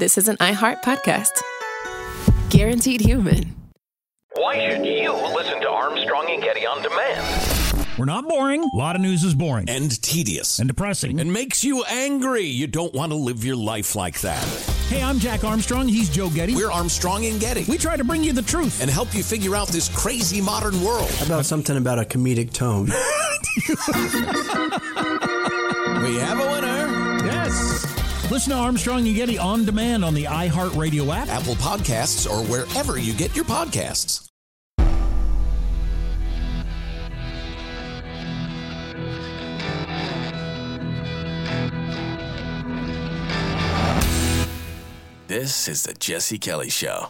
this is an iHeart podcast. Guaranteed human. Why should you listen to Armstrong and Getty on demand? We're not boring. A lot of news is boring. And tedious. And depressing. And makes you angry. You don't want to live your life like that. Hey, I'm Jack Armstrong. He's Joe Getty. We're Armstrong and Getty. We try to bring you the truth. And help you figure out this crazy modern world. How about something about a comedic tone? We have a winner. Yes. Listen to Armstrong and Getty on demand on the iHeartRadio app, Apple Podcasts, or wherever you get your podcasts. This is the Jesse Kelly Show.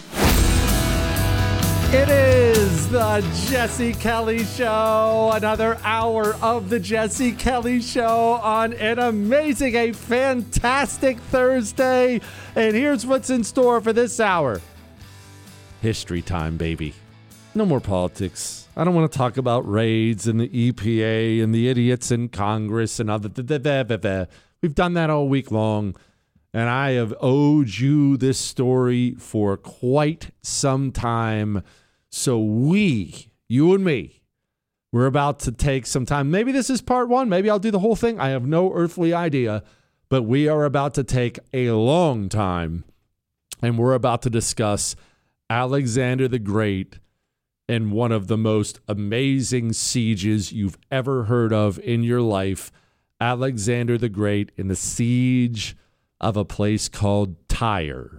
It is the Jesse Kelly Show. Another hour of the Jesse Kelly Show on an amazing, a fantastic Thursday. And here's what's in store for this hour. History time, baby. No more politics. I don't want to talk about raids and the EPA and the idiots in Congress and other. We've done that all week long. And I have owed you this story for quite some time. So you and me, we're about to take some time. Maybe this is part one. Maybe I'll do the whole thing. I have no earthly idea. But we are about to take a long time. And we're about to discuss Alexander the Great and one of the most amazing sieges you've ever heard of in your life. Alexander the Great in the siege of a place called Tyre,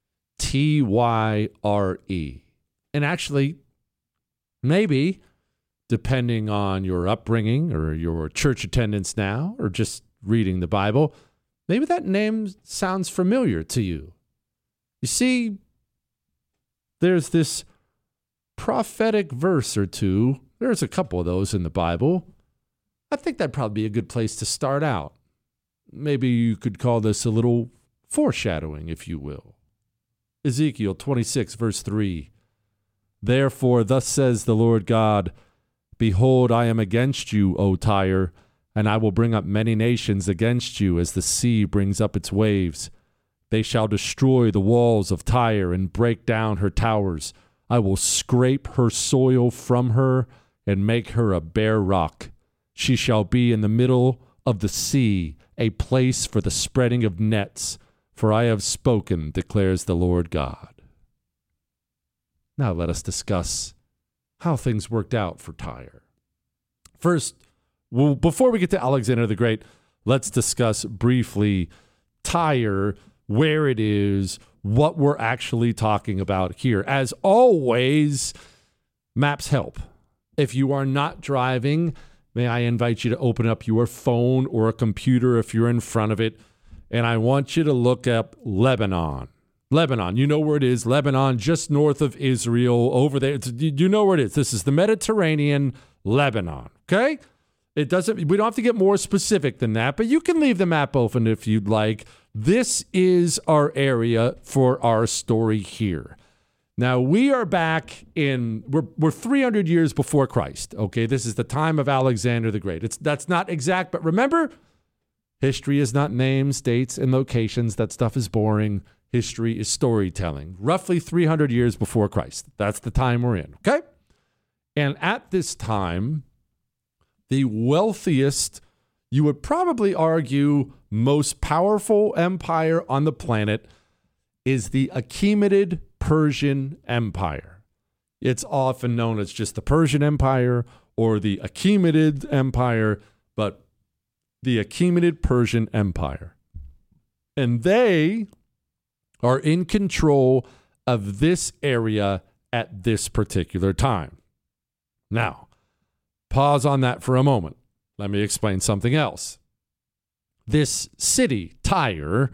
Tyre. And actually, maybe, depending on your upbringing or your church attendance now, or just reading the Bible, maybe that name sounds familiar to you. You see, there's this prophetic verse or two. There's a couple of those in the Bible. I think that'd probably be a good place to start out. Maybe you could call this a little foreshadowing, if you will. Ezekiel 26, verse 3. Therefore, thus says the Lord God, behold, I am against you, O Tyre, and I will bring up many nations against you as the sea brings up its waves. They shall destroy the walls of Tyre and break down her towers. I will scrape her soil from her and make her a bare rock. She shall be in the middle of the sea, a place for the spreading of nets, for I have spoken, declares the Lord God. Now let us discuss how things worked out for Tyre. First, before we get to Alexander the Great, let's discuss briefly Tyre, where it is, what we're actually talking about here. As always, maps help. If you are not driving, may I invite you to open up your phone or a computer if you're in front of it, and I want you to look up Lebanon. Lebanon, you know where it is. Lebanon, just north of Israel, over there. You know where it is. This is the Mediterranean, Lebanon, okay? We don't have to get more specific than that, but you can leave the map open if you'd like. This is our area for our story here. Now, we are back we're 300 years before Christ, okay? This is the time of Alexander the Great. That's not exact, but remember, history is not names, dates, and locations. That stuff is boring. History is storytelling. Roughly 300 years before Christ. That's the time we're in, okay? And at this time, the wealthiest, you would probably argue, most powerful empire on the planet is the Achaemenid Persian Empire. It's often known as just the Persian Empire or the Achaemenid Empire, but the Achaemenid Persian Empire. And they are in control of this area at this particular time. Now, pause on that for a moment. Let me explain something else. This city, Tyre,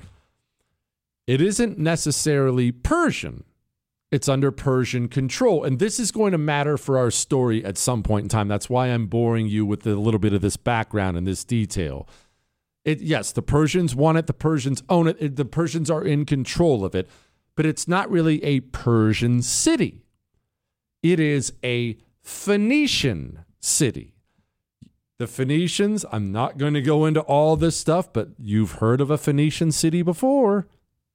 it isn't necessarily Persian. It's under Persian control. And this is going to matter for our story at some point in time. That's why I'm boring you with a little bit of this background and this detail. Yes, the Persians want it. The Persians own it. The Persians are in control of it. But it's not really a Persian city. It is a Phoenician city. The Phoenicians, I'm not going to go into all this stuff, but you've heard of a Phoenician city before.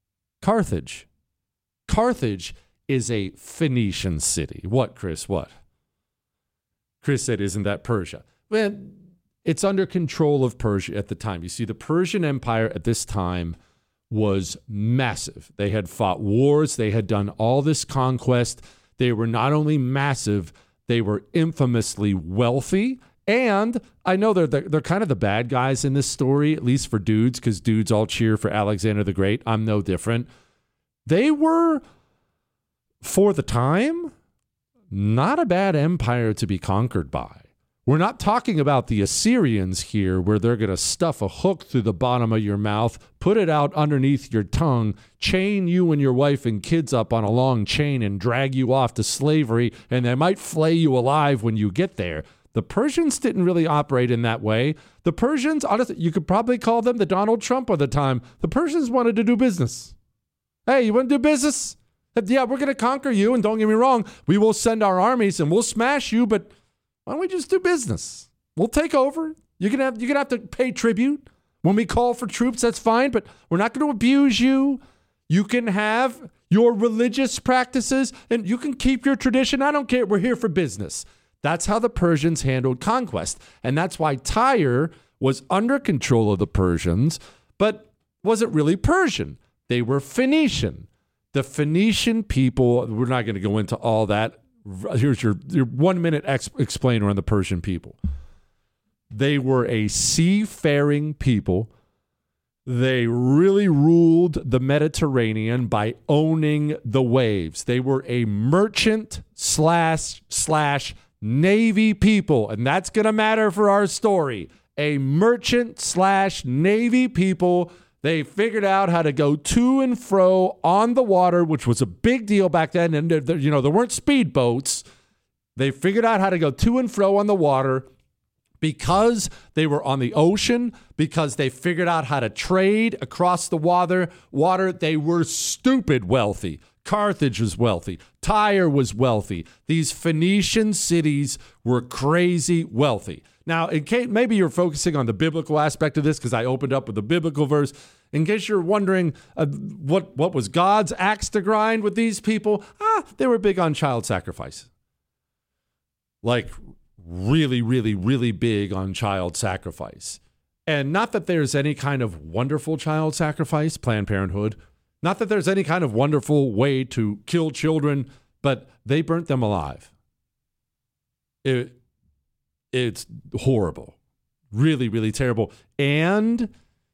Carthage. Carthage is a Phoenician city. What, Chris? What? Chris said, isn't that Persia? Well, it's under control of Persia at the time. You see, the Persian Empire at this time was massive. They had fought wars. They had done all this conquest. They were not only massive, they were infamously wealthy. And I know they're kind of the bad guys in this story, at least for dudes, because dudes all cheer for Alexander the Great. I'm no different. They were, for the time, not a bad empire to be conquered by. We're not talking about the Assyrians here, where they're going to stuff a hook through the bottom of your mouth, put it out underneath your tongue, chain you and your wife and kids up on a long chain and drag you off to slavery, and they might flay you alive when you get there. The Persians didn't really operate in that way. The Persians, honestly, you could probably call them the Donald Trump of the time. The Persians wanted to do business. Hey, you want to do business? Yeah, we're going to conquer you, and don't get me wrong, we will send our armies and we'll smash you, but why don't we just do business? We'll take over. You're gonna have to pay tribute. When we call for troops, that's fine, but we're not going to abuse you. You can have your religious practices, and you can keep your tradition. I don't care. We're here for business. That's how the Persians handled conquest. And that's why Tyre was under control of the Persians, but wasn't really Persian. They were Phoenician. The Phoenician people, we're not going to go into all that. Here's your 1 minute explainer on the Persian people. They were a seafaring people. They really ruled the Mediterranean by owning the waves. They were a merchant slash Navy people, and that's going to matter for our story. A merchant slash Navy people. They figured out how to go to and fro on the water, which was a big deal back then. And there weren't speedboats. They figured out how to go to and fro on the water because they were on the ocean, because they figured out how to trade across the water. They were stupid wealthy. Carthage was wealthy. Tyre was wealthy. These Phoenician cities were crazy wealthy. Now, in case maybe you're focusing on the biblical aspect of this, because I opened up with the biblical verse. In case you're wondering what was God's axe to grind with these people, they were big on child sacrifice. Like really, really, really big on child sacrifice. And not that there's any kind of wonderful child sacrifice, Planned Parenthood. Not that there's any kind of wonderful way to kill children, but they burnt them alive. It's horrible. Really, really terrible. And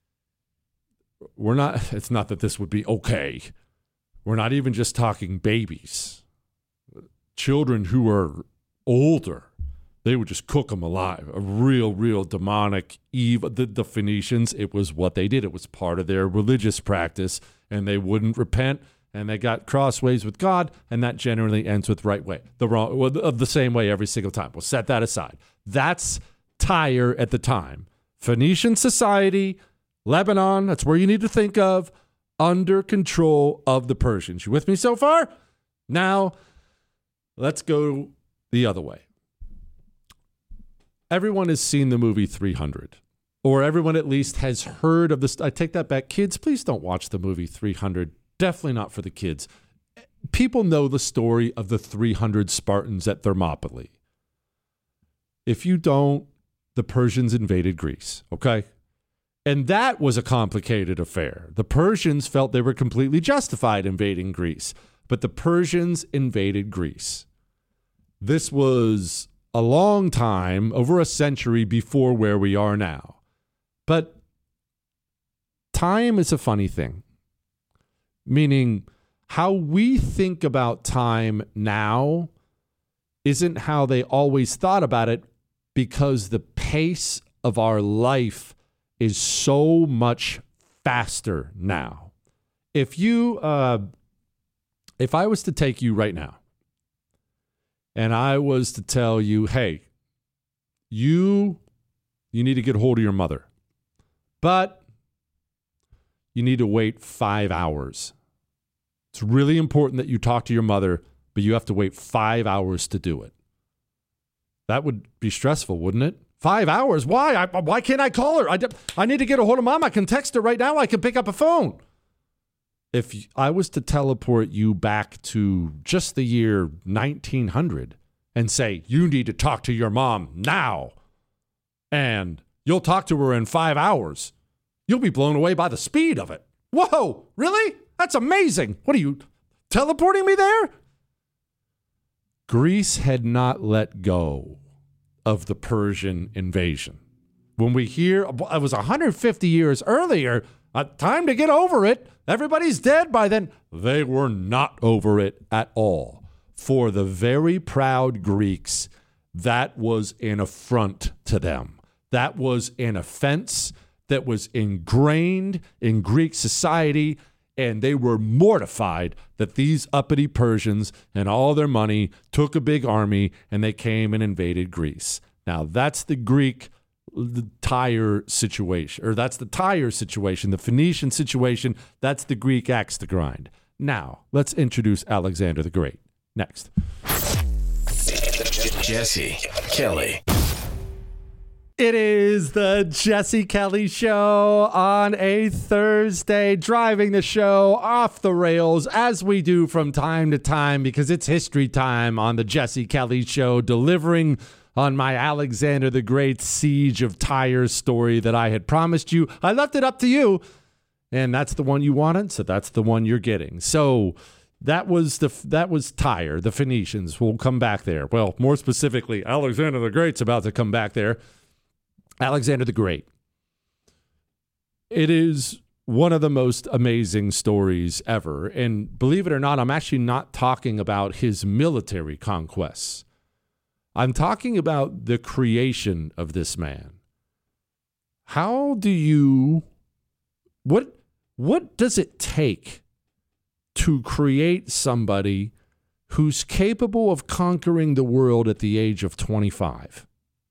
it's not that this would be okay. We're not even just talking babies. Children who are older, they would just cook them alive. A real demonic evil. The Phoenicians, it was what they did. It was part of their religious practice, and they wouldn't repent, and they got crossways with God, and that generally ends with right way. The same way every single time. We'll set that aside. That's Tyre at the time. Phoenician society, Lebanon, that's where you need to think of, under control of the Persians. You with me so far? Now, let's go the other way. Everyone has seen the movie 300, or everyone at least has heard of this. I take that back. Kids, please don't watch the movie 300. Definitely not for the kids. People know the story of the 300 Spartans at Thermopylae. If you don't, the Persians invaded Greece, okay? And that was a complicated affair. The Persians felt they were completely justified invading Greece, but the Persians invaded Greece. This was a long time, over a century before where we are now. But time is a funny thing, meaning how we think about time now isn't how they always thought about it, because the pace of our life is so much faster now. If I was to take you right now and I was to tell you, hey, you need to get a hold of your mother, but you need to wait 5 hours. It's really important that you talk to your mother, but you have to wait 5 hours to do it. That would be stressful, wouldn't it? 5 hours? Why? Why can't I call her? I need to get a hold of Mom. I can text her right now. I can pick up a phone. if I was to teleport you back to just the year 1900 and say, you need to talk to your mom now, and you'll talk to her in 5 hours, you'll be blown away by the speed of it. Whoa, really? That's amazing. What are you, teleporting me there? Greece had not let go of the Persian invasion. When we hear it was 150 years earlier, time to get over it. Everybody's dead by then. They were not over it at all. For the very proud Greeks, that was an affront to them. That was an offense that was ingrained in Greek society, and they were mortified that these uppity Persians and all their money took a big army and they came and invaded Greece. Now, that's the Greek Tyre situation, or that's the Tyre situation, the Phoenician situation. That's the Greek axe to grind. Now, let's introduce Alexander the Great. Next. Jesse Kelly. It is the Jesse Kelly Show on a Thursday, driving the show off the rails as we do from time to time because it's history time on the Jesse Kelly Show, delivering on my Alexander the Great siege of Tyre story that I had promised you. I left it up to you, and that's the one you wanted, so that's the one you're getting. So that was Tyre, the Phoenicians. We'll come back there. Well, more specifically, Alexander the Great's about to come back there. Alexander the Great. It is one of the most amazing stories ever. And believe it or not, I'm actually not talking about his military conquests. I'm talking about the creation of this man. How do you, what does it take to create somebody who's capable of conquering the world at the age of 25?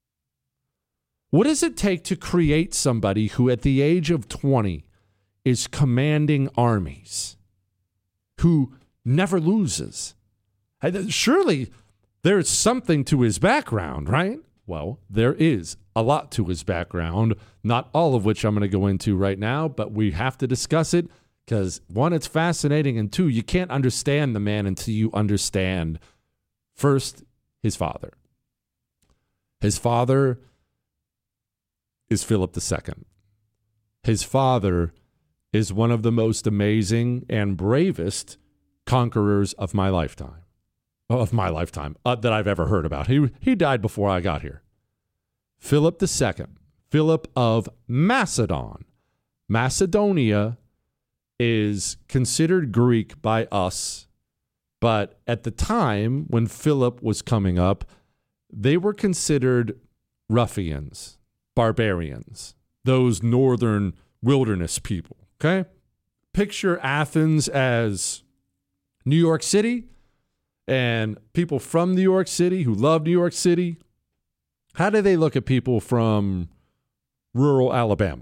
What does it take to create somebody who at the age of 20 is commanding armies, who never loses? Surely there's something to his background, right? Well, there is a lot to his background, not all of which I'm going to go into right now, but we have to discuss it because, one, it's fascinating, and two, you can't understand the man until you understand, first, his father. His father is Philip II. His father is one of the most amazing and bravest conquerors of my lifetime. That I've ever heard about. He died before I got here. Philip II, Philip of Macedon. Macedonia is considered Greek by us, but at the time when Philip was coming up, they were considered ruffians, barbarians, those northern wilderness people, okay? Picture Athens as New York City, and people from New York City who love New York City. How do they look at people from rural Alabama?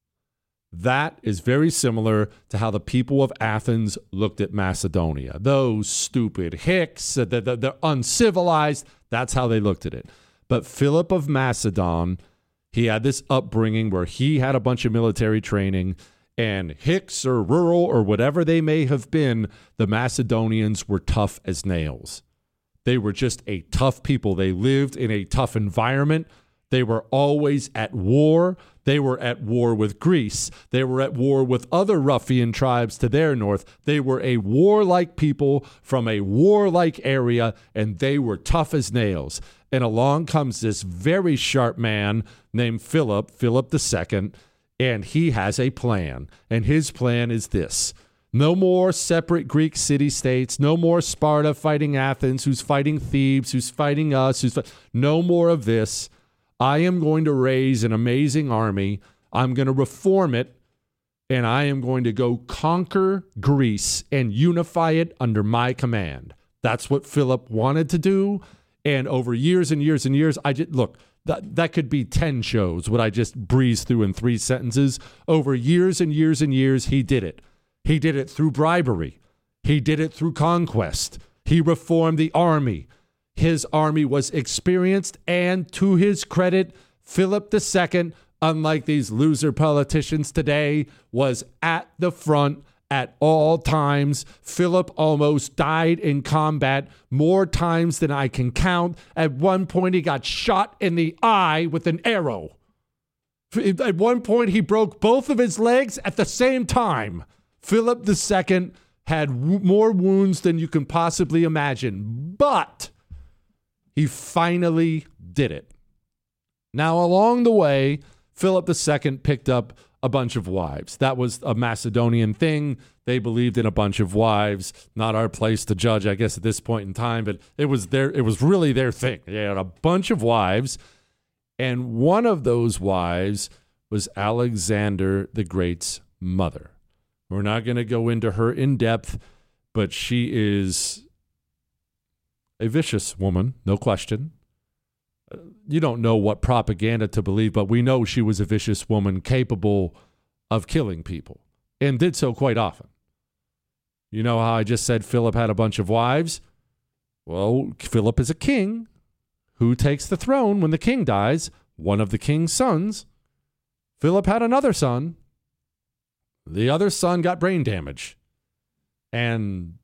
That is very similar to how the people of Athens looked at Macedonia. Those stupid hicks, they're uncivilized. That's how they looked at it. But Philip of Macedon, he had this upbringing where he had a bunch of military training, and hicks or rural or whatever they may have been, the Macedonians were tough as nails. They were just a tough people. They lived in a tough environment. They were always at war. They were at war with Greece. They were at war with other ruffian tribes to their north. They were a warlike people from a warlike area, and they were tough as nails. And along comes this very sharp man named Philip II, and he has a plan. And his plan is this: no more separate Greek city-states, no more Sparta fighting Athens, who's fighting Thebes, who's fighting us, no more of this. I am going to raise an amazing army. I'm going to reform it, and I am going to go conquer Greece and unify it under my command. That's what Philip wanted to do, and over years and years and years, that could be 10 shows, what I just breezed through in 3 sentences. Over years and years and years, he did it. He did it through bribery. He did it through conquest. He reformed the army. His army was experienced, and to his credit, Philip II, unlike these loser politicians today, was at the front, at all times. Philip almost died in combat more times than I can count. At one point, he got shot in the eye with an arrow. At one point, he broke both of his legs at the same time. Philip II had more wounds than you can possibly imagine, but he finally did it. Now, along the way, Philip II picked up a bunch of wives. That was a Macedonian thing. They believed in a bunch of wives. Not our place to judge, I guess, at this point in time, but it was really their thing. They had a bunch of wives, and one of those wives was Alexander the Great's mother. We're not going to go into her in depth, but she is a vicious woman, no question. You don't know what propaganda to believe, but we know she was a vicious woman capable of killing people and did so quite often. You know how I just said Philip had a bunch of wives? Well, Philip is a king. Who takes the throne when the king dies? One of the king's sons. Philip had another son. The other son got brain damage. And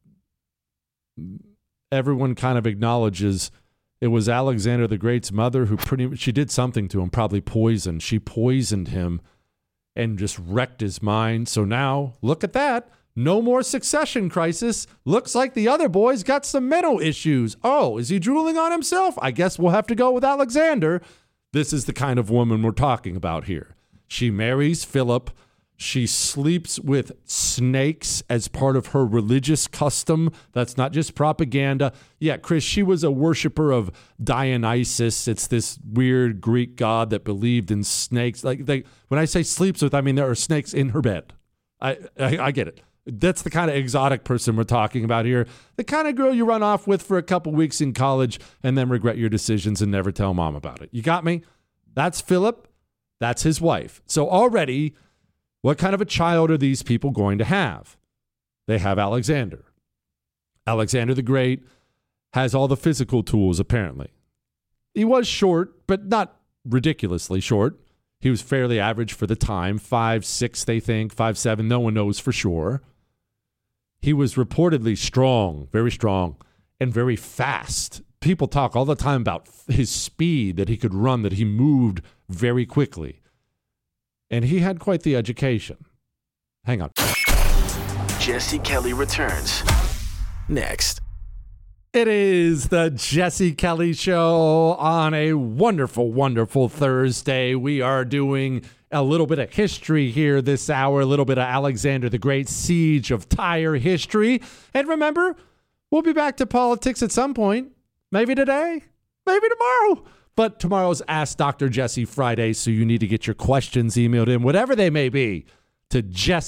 everyone kind of acknowledges it was Alexander the Great's mother who she did something to him, probably poison. She poisoned him and just wrecked his mind. So now, look at that. No more succession crisis. Looks like the other boy's got some mental issues. Oh, is he drooling on himself? I guess we'll have to go with Alexander. This is the kind of woman we're talking about here. She marries Philip. She sleeps with snakes as part of her religious custom. That's not just propaganda. Yeah, Chris, she was a worshiper of Dionysus. It's this weird Greek god that believed in snakes. When I say sleeps with, I mean there are snakes in her bed. I get it. That's the kind of exotic person we're talking about here. The kind of girl you run off with for a couple weeks in college and then regret your decisions and never tell mom about it. You got me? That's Philip. That's his wife. So already, what kind of a child are these people going to have? They have Alexander. Alexander the Great has all the physical tools, apparently. He was short, but not ridiculously short. He was fairly average for the time, 5'6", they think, 5'7", no one knows for sure. He was reportedly strong, and very fast. People talk all the time about his speed, that he could run, that he moved very quickly. And he had quite the education. Hang on. Jesse Kelly returns next. It is the Jesse Kelly Show on a wonderful, wonderful Thursday. We are doing a little bit of history here this hour, a little bit of Alexander the Great, Siege of Tyre history. And remember, we'll be back to politics at some point. Maybe today, maybe tomorrow. But tomorrow's Ask Dr. Jesse Friday, so you need to get your questions emailed in, whatever they may be, to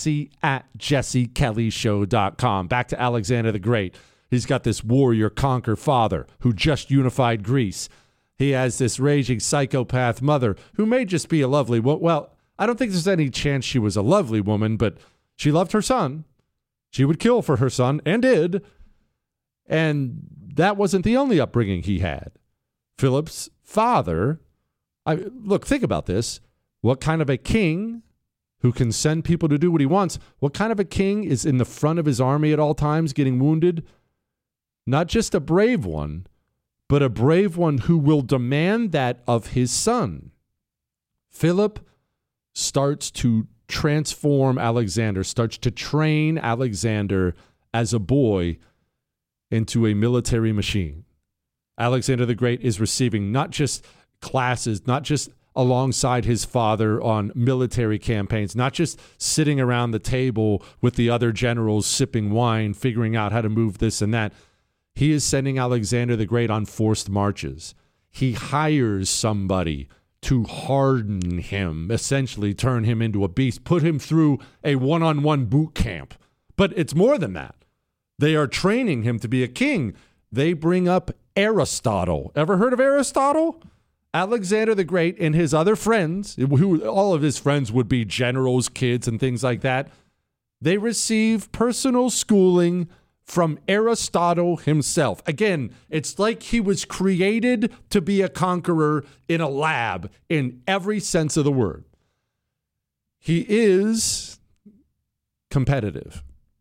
jesse@jessekellyshow.com. Back to Alexander the Great. He's got this warrior conquer father who just unified Greece. He has this raging psychopath mother who may just be a lovely woman. Well, I don't think there's any chance she was a lovely woman, but she loved her son. She would kill for her son, and did. And that wasn't the only upbringing he had. Philip's father, look, think about this. What kind of a king who can send people to do what he wants? What kind of a king is in the front of his army at all times getting wounded? Not just a brave one, but a brave one who will demand that of his son. Philip starts to transform Alexander, starts to train Alexander as a boy into a military machine. Alexander the Great is receiving not just classes, not just alongside his father on military campaigns, not just sitting around the table with the other generals sipping wine, figuring out how to move this and that. He is sending Alexander the Great on forced marches. He hires somebody to harden him, essentially turn him into a beast, put him through a one-on-one boot camp. But it's more than that. They are training him to be a king. They bring up Aristotle. Ever heard of Aristotle? Alexander the Great and his other friends, who all of his friends would be generals, kids, and things like that, they receive personal schooling from Aristotle himself. Again, it's like he was created to be a conqueror in a lab in every sense of the word. He is competitive.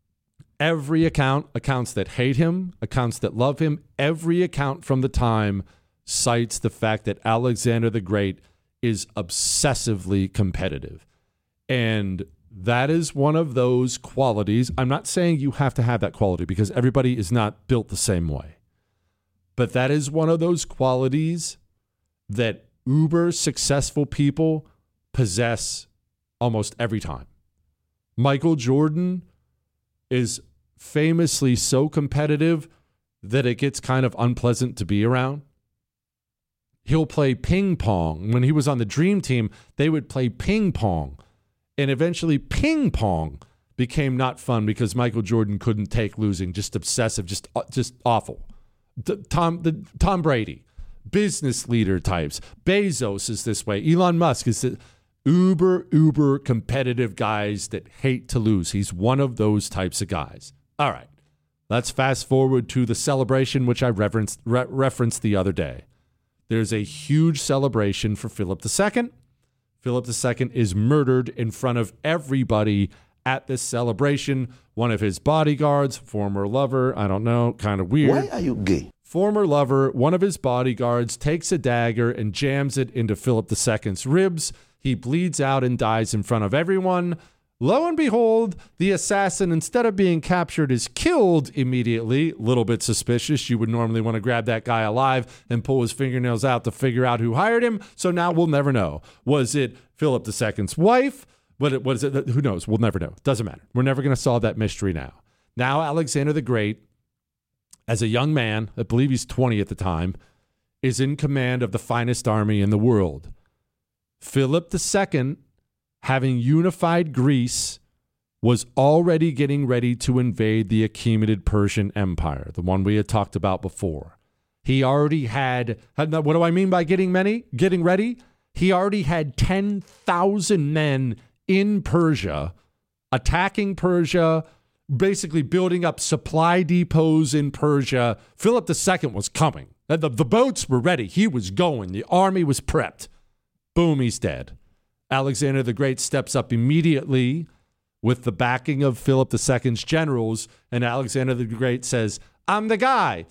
Every account, accounts that hate him, accounts that love him, every account from the time cites the fact that Alexander the Great is obsessively competitive. And that is one of those qualities. I'm not saying you have to have that quality because everybody is not built the same way. But that is one of those qualities that uber successful people possess almost every time. Michael Jordan is famously so competitive that it gets kind of unpleasant to be around. He'll play ping pong. When he was on the Dream Team, they would play ping pong. And eventually ping pong became not fun because Michael Jordan couldn't take losing, just obsessive, just awful. Tom Brady, business leader types. Bezos is this way. Elon Musk is the uber competitive guys that hate to lose. He's one of those types of guys. All right, let's fast forward to the celebration, which I referenced the other day. There's a huge celebration for Philip II. Philip II is murdered in front of everybody at this celebration. One of his bodyguards, former lover, I don't know, kind of weird. Why are you gay? Former lover, one of his bodyguards takes a dagger and jams it into Philip II's ribs. He bleeds out and dies in front of everyone. Lo and behold, the assassin, instead of being captured, is killed immediately. A little bit suspicious. You would normally want to grab that guy alive and pull his fingernails out to figure out who hired him. So now we'll never know. Was it Philip II's wife? What is it? Who knows? We'll never know. Doesn't matter. We're never going to solve that mystery now. Now Alexander the Great, as a young man, I believe he's 20 at the time, is in command of the finest army in the world. Philip II, having unified Greece, was already getting ready to invade the Achaemenid Persian Empire, the one we had talked about before. He already had, what do I mean by getting ready? He already had 10,000 men in Persia, attacking Persia, basically building up supply depots in Persia. Philip II was coming. The boats were ready. He was going. The army was prepped. Boom, he's dead. Alexander the Great steps up immediately with the backing of Philip II's generals, and Alexander the Great says, "I'm the guy."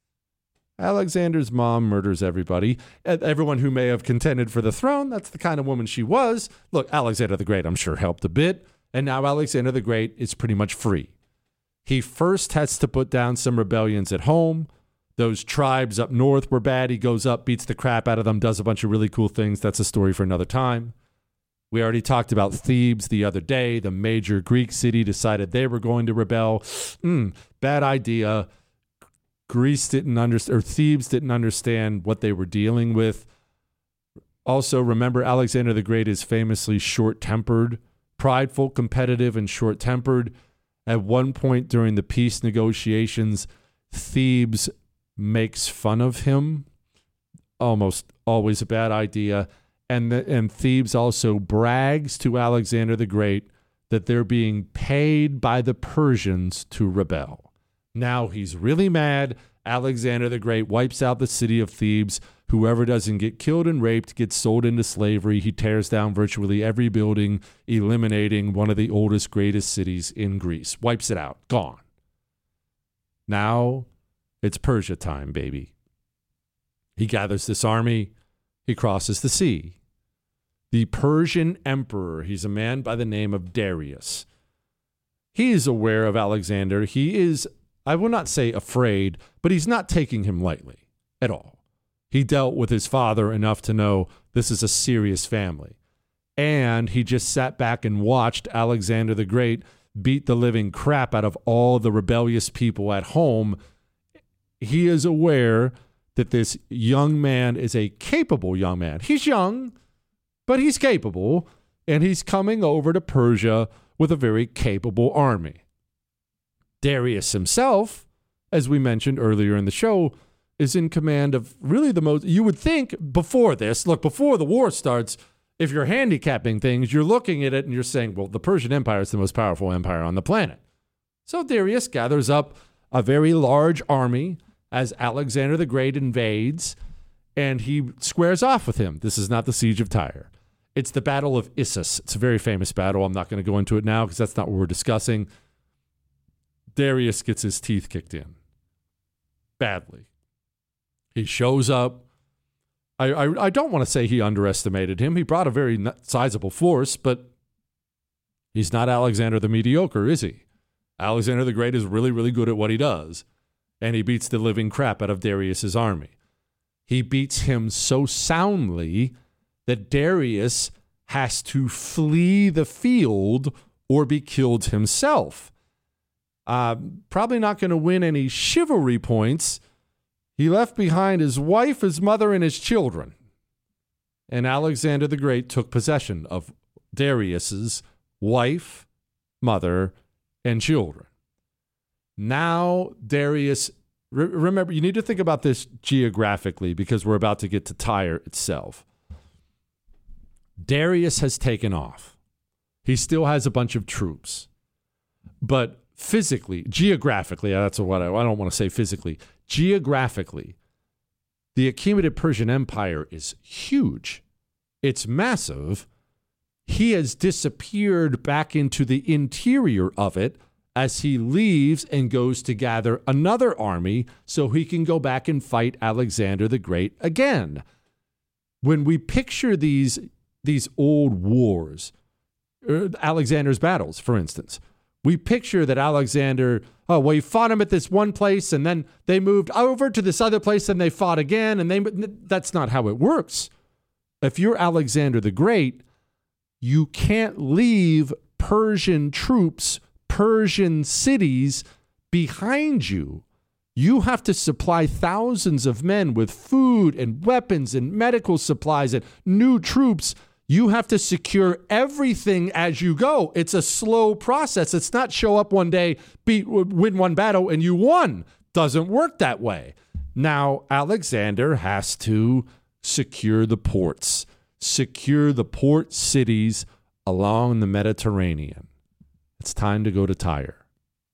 Alexander's mom murders everybody. Everyone who may have contended for the throne, that's the kind of woman she was. Look, Alexander the Great, I'm sure, helped a bit, and now Alexander the Great is pretty much free. He first has to put down some rebellions at home. Those tribes up north were bad. He goes up, beats the crap out of them, does a bunch of really cool things. That's a story for another time. We already talked about Thebes the other day. The major Greek city decided they were going to rebel. Bad idea. Thebes didn't understand what they were dealing with. Also, remember, Alexander the Great is famously short-tempered, prideful, competitive, and short-tempered. At one point during the peace negotiations, Thebes makes fun of him. Almost always a bad idea. And Thebes also brags to Alexander the Great that they're being paid by the Persians to rebel. Now he's really mad. Alexander the Great wipes out the city of Thebes. Whoever doesn't get killed and raped gets sold into slavery. He tears down virtually every building, eliminating one of the oldest, greatest cities in Greece. Wipes it out. Gone. Now it's Persia time, baby. He gathers this army. He crosses the sea. The Persian emperor, he's a man by the name of Darius. He is aware of Alexander. He is, I will not say afraid, but he's not taking him lightly at all. He dealt with his father enough to know this is a serious family. And he just sat back and watched Alexander the Great beat the living crap out of all the rebellious people at home. He is aware that this young man is a capable young man. He's young, but he's capable, and he's coming over to Persia with a very capable army. Darius himself, as we mentioned earlier in the show, is in command of really the most, you would think before this, look, before the war starts, if you're handicapping things, you're looking at it and you're saying, well, the Persian Empire is the most powerful empire on the planet. So Darius gathers up a very large army as Alexander the Great invades, and he squares off with him. This is not the Siege of Tyre. It's the Battle of Issus. It's a very famous battle. I'm not going to go into it now because that's not what we're discussing. Darius gets his teeth kicked in badly. He shows up. I don't want to say he underestimated him. He brought a very sizable force, but he's not Alexander the Mediocre, is he? Alexander the Great is really, really good at what he does, and he beats the living crap out of Darius's army. He beats him so soundly that Darius has to flee the field or be killed himself. Probably not going to win any chivalry points. He left behind his wife, his mother, and his children. And Alexander the Great took possession of Darius's wife, mother, and children. Now Darius, remember, you need to think about this geographically because we're about to get to Tyre itself. Darius has taken off. He still has a bunch of troops. But physically, geographically, that's what I don't want to say physically. Geographically, the Achaemenid Persian Empire is huge. It's massive. He has disappeared back into the interior of it as he leaves and goes to gather another army so he can go back and fight Alexander the Great again. When we picture these old wars, Alexander's battles, for instance, we picture that Alexander, he fought him at this one place and then they moved over to this other place and they fought again. And that's not how it works. If you're Alexander the Great, you can't leave Persian troops, Persian cities behind you. You have to supply thousands of men with food and weapons and medical supplies and new troops. You have to secure everything as you go. It's a slow process. It's not show up one day, win one battle, and you won. Doesn't work that way. Now, Alexander has to secure the ports, secure the port cities along the Mediterranean. It's time to go to Tyre.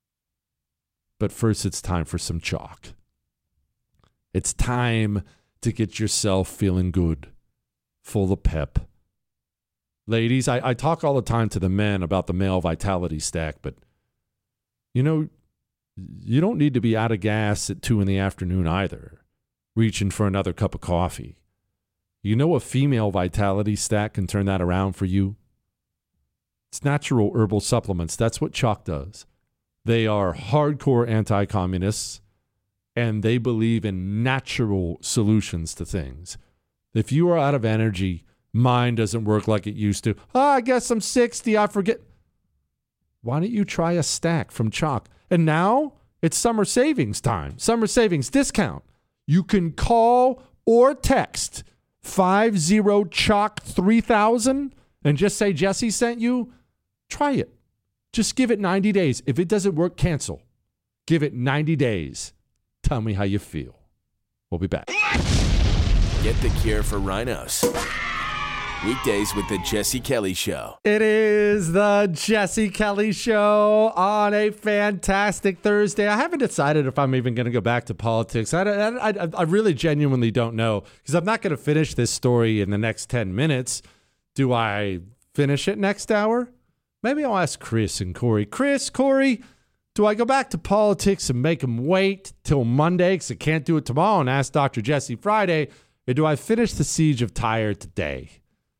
But first, it's time for some chalk. It's time to get yourself feeling good, full of pep. Ladies, I talk all the time to the men about the male vitality stack, but, you don't need to be out of gas at 2 p.m. either, reaching for another cup of coffee. You know a female vitality stack can turn that around for you? It's natural herbal supplements. That's what Chalk does. They are hardcore anti-communists, and they believe in natural solutions to things. If you are out of energy, mind doesn't work like it used to. I guess I'm 60, I forget. Why don't you try a stack from Chalk? And now it's summer savings time. Summer savings discount. You can call or text 50-CHALK-3000 and just say Jesse sent you. Try it. Just give it 90 days. If it doesn't work, cancel. Give it 90 days. Tell me how you feel. We'll be back. Get the cure for rhinos. Weekdays with the Jesse Kelly Show. It is the Jesse Kelly Show on a fantastic Thursday. I haven't decided if I'm even going to go back to politics. I really genuinely don't know because I'm not going to finish this story in the next 10 minutes. Do I finish it next hour? Maybe I'll ask Chris and Corey. Chris, Corey, do I go back to politics and make them wait till Monday because I can't do it tomorrow and ask Dr. Jesse Friday? Or do I finish the siege of Tyre today?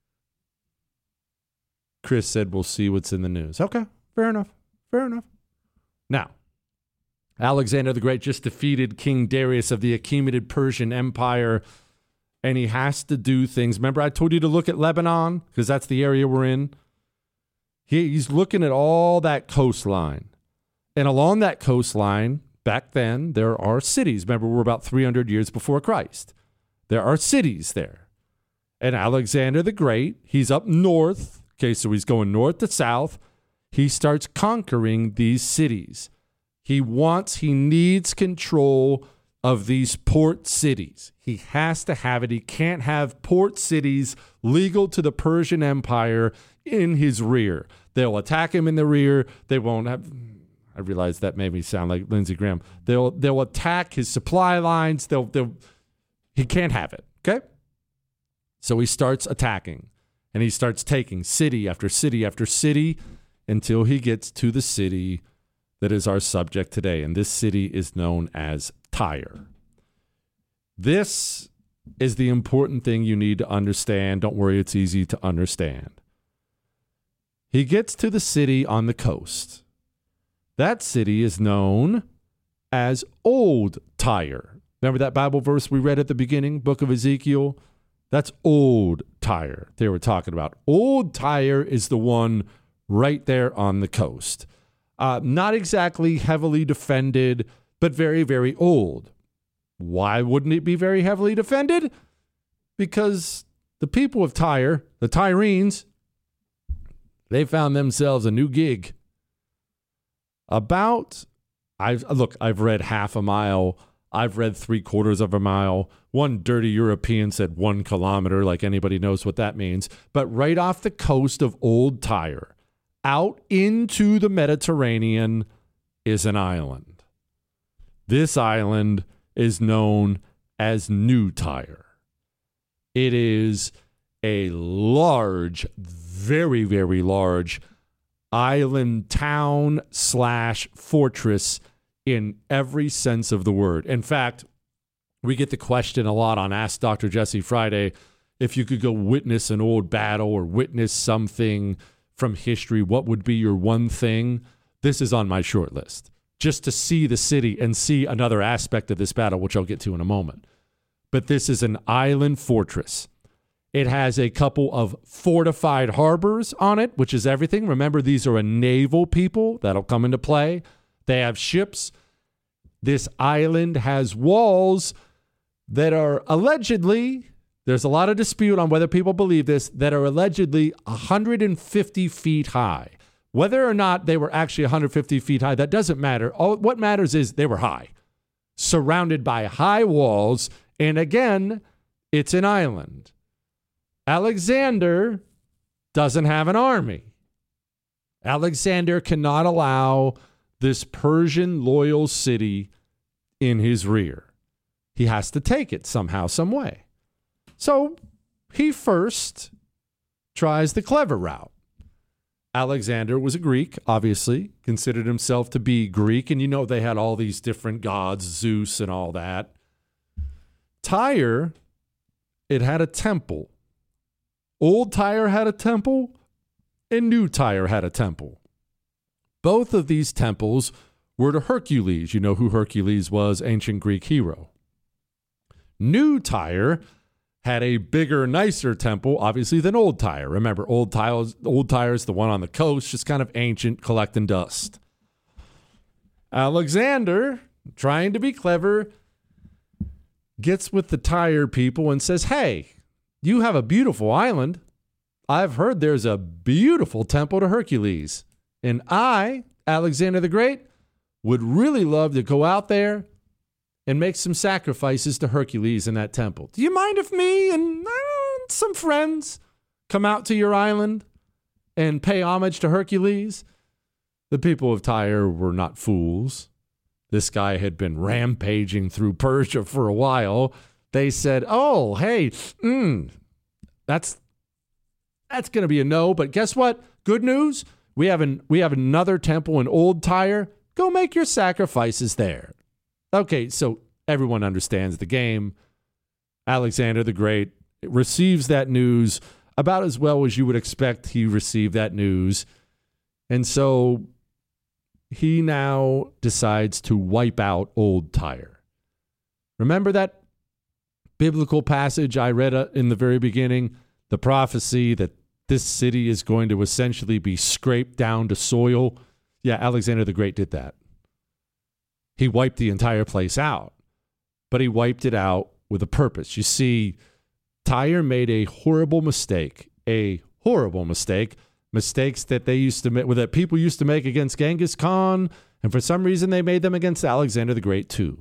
Chris said, we'll see what's in the news. Okay, fair enough. Now, Alexander the Great just defeated King Darius of the Achaemenid Persian Empire, and he has to do things. Remember, I told you to look at Lebanon, because that's the area we're in. He's looking at all that coastline. And along that coastline, back then, there are cities. Remember, we're about 300 years before Christ. There are cities there. And Alexander the Great, he's up north. Okay, so he's going north to south. He starts conquering these cities. He needs control of these port cities. He has to have it. He can't have port cities legal to the Persian Empire in his rear. They'll attack him in the rear. They won't have... I realize that made me sound like Lindsey Graham. They'll attack his supply lines. He can't have it, okay? So he starts attacking. And he starts taking city after city after city until he gets to the city that is our subject today, and this city is known as Tyre. This is the important thing you need to understand. Don't worry, it's easy to understand. He gets to the city on the coast. That city is known as Old Tyre. Remember that Bible verse we read at the beginning, book of Ezekiel? That's Old Tyre they were talking about. Old Tyre is the one right there on the coast. Not exactly heavily defended, but very, very old. Why wouldn't it be very heavily defended? Because the people of Tyre, the Tyrenes, they found themselves a new gig. I've read half a mile. I've read 3/4 of a mile. One dirty European said 1 kilometer, like anybody knows what that means. But right off the coast of Old Tyre, out into the Mediterranean, is an island. This island is known as New Tyre. It is a large, very, very large island town / fortress in every sense of the word. In fact, we get the question a lot on Ask Dr. Jesse Friday, if you could go witness an old battle or witness something from history, what would be your one thing? This is on my short list. Just to see the city and see another aspect of this battle, which I'll get to in a moment. But this is an island fortress. It has a couple of fortified harbors on it, which is everything. Remember, these are a naval people. That'll come into play. They have ships. This island has walls that are allegedly, there's a lot of dispute on whether people believe this, that are allegedly 150 feet high. Whether or not they were actually 150 feet high, that doesn't matter. What matters is they were high, surrounded by high walls. And again, it's an island. Alexander doesn't have an army. Alexander cannot allow this Persian loyal city in his rear. He has to take it somehow, some way. So he first tries the clever route. Alexander was a Greek, obviously, considered himself to be Greek. And you know they had all these different gods, Zeus and all that. Tyre, it had a temple. Old Tyre had a temple, and New Tyre had a temple. Both of these temples were to Hercules. You know who Hercules was, ancient Greek hero. New Tyre had a bigger, nicer temple, obviously, than Old Tyre. Remember, Old Tyre is the one on the coast, just kind of ancient, collecting dust. Alexander, trying to be clever, gets with the Tyre people and says, hey, you have a beautiful island. I've heard there's a beautiful temple to Hercules. And I, Alexander the Great, would really love to go out there and make some sacrifices to Hercules in that temple. Do you mind if me and some friends come out to your island and pay homage to Hercules? The people of Tyre were not fools. This guy had been rampaging through Persia for a while. They said, oh, hey, that's going to be a no. But guess what? Good news. We have another temple in Old Tyre. Go make your sacrifices there. Okay, so everyone understands the game. Alexander the Great receives that news about as well as you would expect he received that news. And so he now decides to wipe out Old Tyre. Remember that biblical passage I read in the very beginning? The prophecy that this city is going to essentially be scraped down to soil. Yeah, Alexander the Great did that. He wiped the entire place out, but he wiped it out with a purpose. You see, Tyre made a horrible mistake, mistakes that they used to make, that people used to make against Genghis Khan, and for some reason they made them against Alexander the Great too.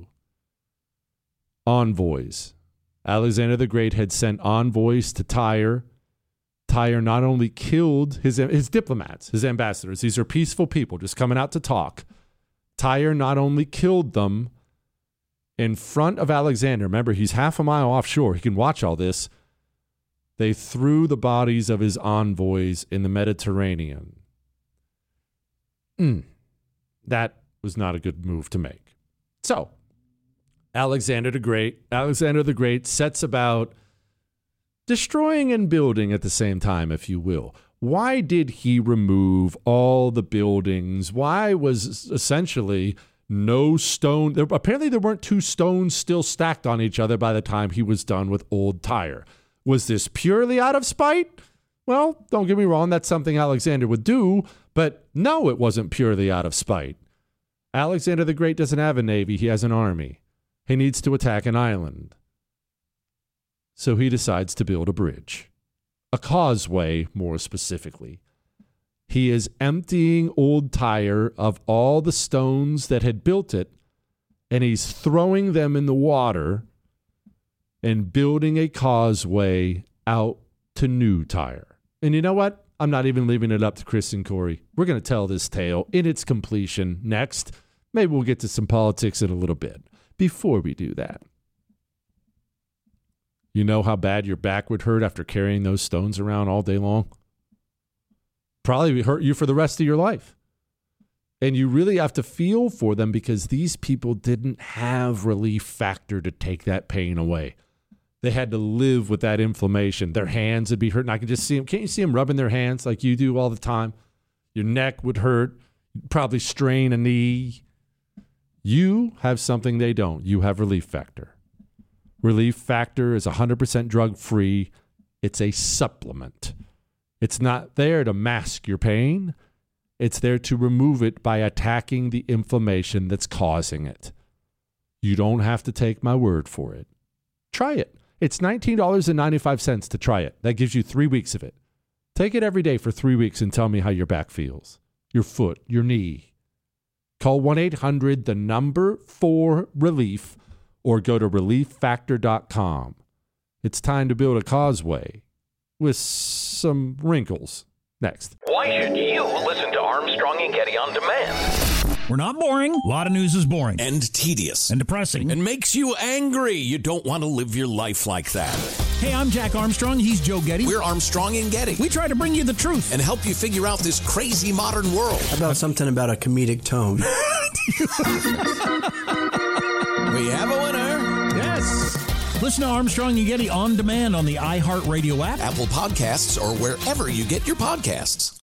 Envoys. Alexander the Great had sent envoys to Tyre. Tyre not only killed his diplomats, his ambassadors. These are peaceful people just coming out to talk. Tyre not only killed them in front of Alexander. Remember, he's half a mile offshore. He can watch all this. They threw the bodies of his envoys in the Mediterranean. That was not a good move to make. So, Alexander the Great sets about destroying and building at the same time, if you will. Why did he remove all the buildings? Why was essentially no stone? Apparently there weren't two stones still stacked on each other by the time he was done with Old Tyre. Was this purely out of spite? Well, don't get me wrong, that's something Alexander would do, but no, it wasn't purely out of spite. Alexander the Great doesn't have a navy, he has an army. He needs to attack an island. So he decides to build a bridge, a causeway more specifically. He is emptying Old Tyre of all the stones that had built it, and he's throwing them in the water and building a causeway out to New Tyre. And you know what? I'm not even leaving it up to Chris and Corey. We're going to tell this tale in its completion next. Maybe we'll get to some politics in a little bit. Before we do that, you know how bad your back would hurt after carrying those stones around all day long? Probably hurt you for the rest of your life. And you really have to feel for them because these people didn't have relief factor to take that pain away. They had to live with that inflammation. Their hands would be hurting. I can just see them. Can't you see them rubbing their hands like you do all the time? Your neck would hurt. You'd probably strain a knee. You have something they don't. You have relief factor. Relief factor is 100% drug-free. It's a supplement. It's not there to mask your pain. It's there to remove it by attacking the inflammation that's causing it. You don't have to take my word for it. Try it. It's $19.95 to try it. That gives you 3 weeks of it. Take it every day for 3 weeks and tell me how your back feels, your foot, your knee. Call 1-800-4RELIEF or go to relieffactor.com. It's time to build a causeway with some wrinkles. Next. Why should you listen to Armstrong and Getty on demand? We're not boring. A lot of news is boring. And tedious. And depressing. And makes you angry. You don't want to live your life like that. Hey, I'm Jack Armstrong. He's Joe Getty. We're Armstrong and Getty. We try to bring you the truth. And help you figure out this crazy modern world. How about something about a comedic tone? We have a winner. Yes. Listen to Armstrong and Getty on demand on the iHeartRadio app, Apple Podcasts, or wherever you get your podcasts.